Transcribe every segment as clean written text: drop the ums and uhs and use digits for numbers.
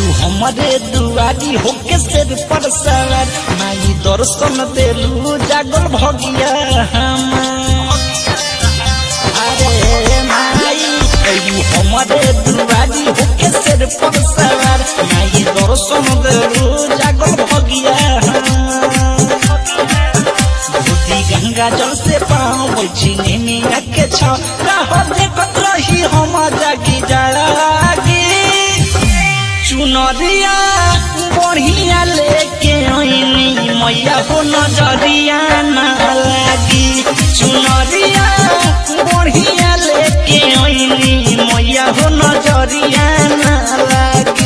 आइलू हमारे दुआरी होके सिर पर सवार माई दर्शन देलू जागल भगिया अरे माई आइलू हमारे दुआरी होके सिर पर सवार माई दर्शन देलू जागल भगिया गंगा जल से पाँव झीने मिया के देखत रही हम जागी जागी चुनरिया बढ़िया लेके आईनी मैया हो नजरिया ना लागी चुनरिया बढ़िया लेके आईनी मैया हो नजरिया ना लागी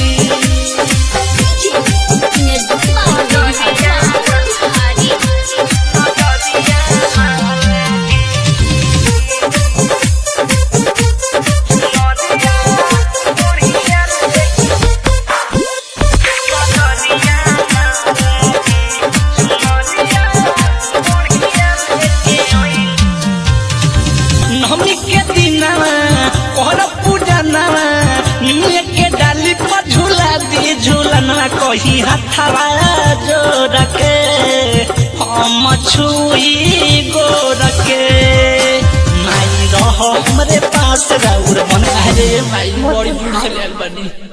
कही हथवा जोड़ के हम छुई गोर के माई रहो हमरे पास राउर बना रे माई बड़ी बुढ़िया बनी।